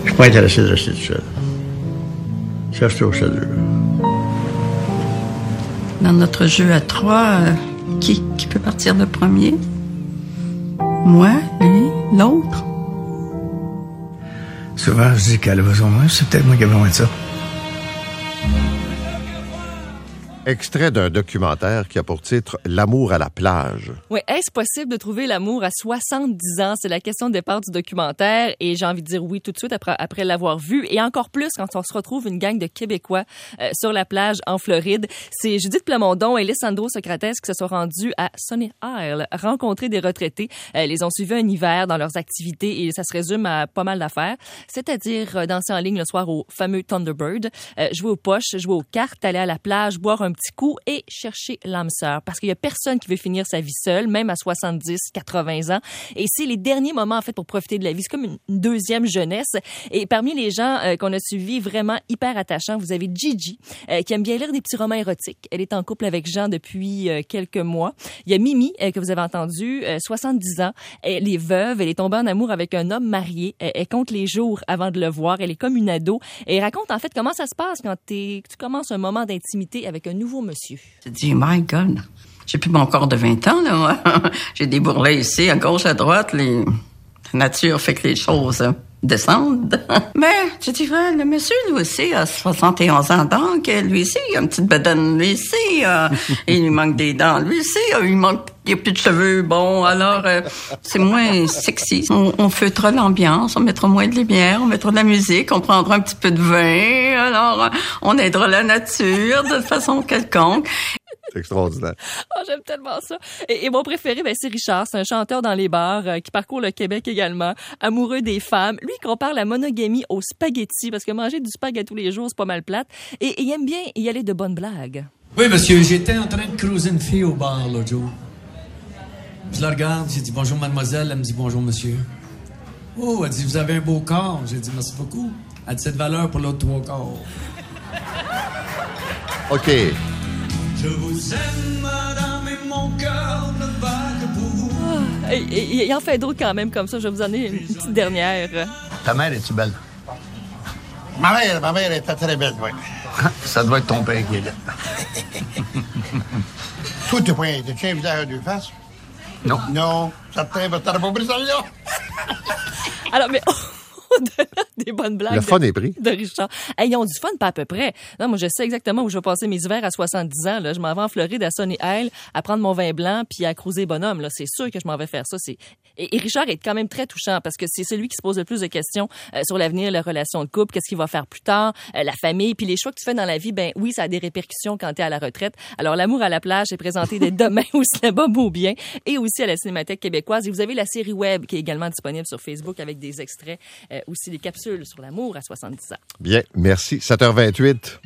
Je suis pas intéressé de rester tout seul. Cherche toujours ça dur. Dans notre jeu à trois, qui peut partir le premier? Moi, lui, l'autre? Souvent, je dis qu'elle a besoin de moi. C'est peut-être moi qui ai besoin de ça. Extrait d'un documentaire qui a pour titre « L'amour à la plage ». Oui, est-ce possible de trouver l'amour à 70 ans? C'est la question de départ du documentaire et j'ai envie de dire oui tout de suite après l'avoir vu et encore plus quand on se retrouve une gang de Québécois sur la plage en Floride. C'est Judith Plamondon et Alessandro Socrates qui se sont rendus à Sunny Isle rencontrer des retraités. Les ont suivis un hiver dans leurs activités et ça se résume à pas mal d'affaires, c'est-à-dire danser en ligne le soir au fameux Thunderbird, jouer aux poches, jouer aux cartes, aller à la plage, boire un petit coup et chercher l'âme sœur. Parce qu'il y a personne qui veut finir sa vie seule, même à 70, 80 ans. Et c'est les derniers moments, en fait, pour profiter de la vie. C'est comme une deuxième jeunesse. Et parmi les gens qu'on a suivis, vraiment hyper attachants, vous avez Gigi, qui aime bien lire des petits romans érotiques. Elle est en couple avec Jean depuis quelques mois. Il y a Mimi, que vous avez entendu, 70 ans. Elle est veuve. Elle est tombée en amour avec un homme marié. Elle compte les jours avant de le voir. Elle est comme une ado. Et elle raconte, en fait, comment ça se passe quand tu commences un moment d'intimité avec un nouveau monsieur. J'ai dit, my God, j'ai plus mon corps de 20 ans, là, moi. J'ai des bourrelets ici, à gauche, à droite. La nature fait que les choses descendent. Mais, j'ai dit, le monsieur, lui aussi, a 71 ans, donc, lui aussi, il a une petite bedaine, lui aussi, il lui manque des dents, lui aussi, il a plus de cheveux, bon, alors, c'est moins sexy. On feutrera l'ambiance, on mettra moins de lumière, on mettra de la musique, on prendra un petit peu de vin, alors, on aidera la nature de façon quelconque. C'est extraordinaire. Oh, j'aime tellement ça. Et mon préféré, c'est Richard. C'est un chanteur dans les bars qui parcourt le Québec également, amoureux des femmes. Lui, il compare la monogamie au spaghetti parce que manger du spaghetti tous les jours, c'est pas mal plate. Et il aime bien y aller de bonnes blagues. Oui, monsieur, j'étais en train de cruiser une fille au bar l'autre jour. Je la regarde, j'ai dit bonjour mademoiselle, elle me dit bonjour monsieur. Oh, elle dit vous avez un beau corps. J'ai dit merci beaucoup. Elle dit cette valeur pour l'autre 3 quarts. OK. Je vous aime, madame, et mon cœur ne bat que pour vous. Et il en fait d'autres quand même comme ça. Je vais vous en donner une petite dernière. Ta mère, est-tu belle? Ma mère était très belle, oui. Ça doit être ton père qui est là. Toi, t'as-tu un visage à 2 faces? Non. Non, ça te t'aurais pas pris celle-là? Alors, mais... au-delà des bonnes blagues. Le fun est pris. De Richard. Hey, ils ont du fun, pas à peu près. Non, moi, je sais exactement où je vais passer mes hivers à 70 ans. Là. Je m'en vais en Floride, à Sunny Isle, à prendre mon vin blanc puis à cruiser bonhomme. Là. C'est sûr que je m'en vais faire ça. Et Richard est quand même très touchant parce que c'est celui qui se pose le plus de questions sur l'avenir, la relation de couple, qu'est-ce qu'il va faire plus tard, la famille, puis les choix que tu fais dans la vie. Ben oui, ça a des répercussions quand t'es à la retraite. Alors, L'amour à la plage est présenté dès demain au cinéma Beaubien et aussi à la Cinémathèque québécoise. Et vous avez la série web qui est également disponible sur Facebook avec des extraits, aussi des capsules sur l'amour à 70 ans. Bien, merci. 7h28.